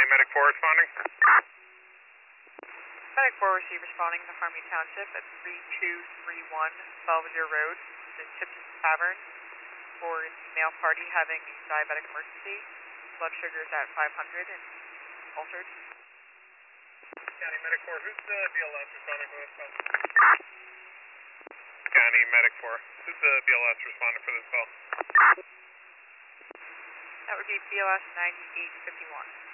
County Medic 4 responding. Medic 4 receive responding to Harmony Township at 3231 Belvedere Road, the Tipton Tavern, for the male party having a diabetic emergency. Blood sugar is at 500 and altered. County Medic 4, who's the BLS responding for this call? County Medic 4, who's the BLS responding for this call? That would be BLS 9851.